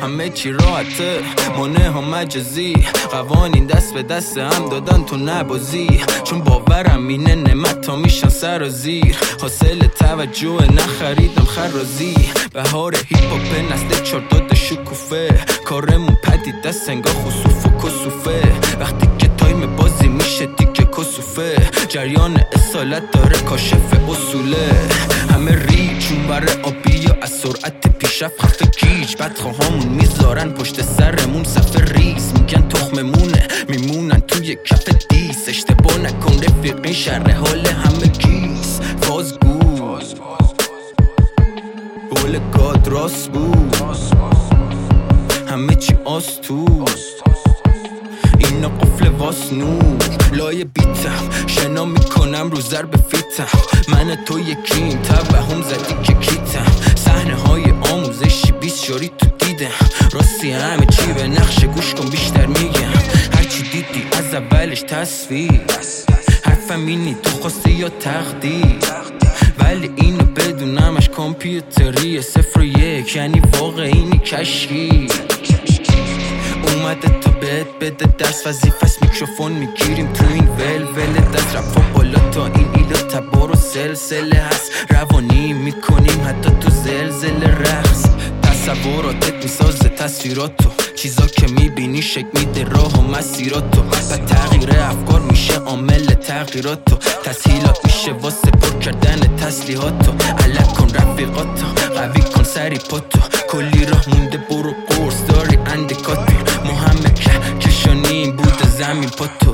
همه چی راحته، مانع ها مجازی، قوانین دست به دست هم دادن تو نبازی. چون باورم اینه نعمت ها میشن سر و زیر، حاصل توجه نخریدم خرازی. بهار هیپ هاپ نسل چرداد شکوفه، کارمون پدید دست انگار خصوف و کسوفه. وقتی که تایم بازی میشه دیگه کسوفه، جریان اصالت داره کاشف اصوله. همه ریچون بره آبی یا از سرعت پیشرفت خفه گیج، بدخواهامون میذارن پشت سرمون صفه ریز. میگن تخممونه میمونن توی کف دیس، اشتباه نکن رفیقین شر حال همه گیز. فازگو قول گاد راست بود، همه چی آستو اینا قفل واس نور. لای بیتم شنا میکنم رو ضرب فیتم، من تو یکیم توهم زدی که کیتم. صحنه های آموزشی 20 شاری تو دیدم، راستی همه چی به نقشه گوش کن بیشتر میگم. هرچی دیدی از اولش تصویر، حرفم اینی تو خواستی یا تقدیر، ولی اینو بدونمش کامپیوتریه 0 و 1 یعنی واقعینی کشکی. اومده تا بهت بده درس وظیفه‌ست، میکروفون میگیریم تو این ول دست رفا بالا تا این ایلو تبار و سلسله هست. روانی میکنیم حتی تو زلزله رقص، تصوراتت میسازه تصویراتو، چیزا که میبینی شک میده راه و مسیراتو. و تغییر افکار میشه عامل تغییراتو، تسهیلات میشه واسه پر کردن تسلیحاتو. علک کن رفیقاتو، قوی کن سری پاتو، کلی راه مونده برو قرص داری اندیکاتو. محمد کشانی بود زمین پاتو،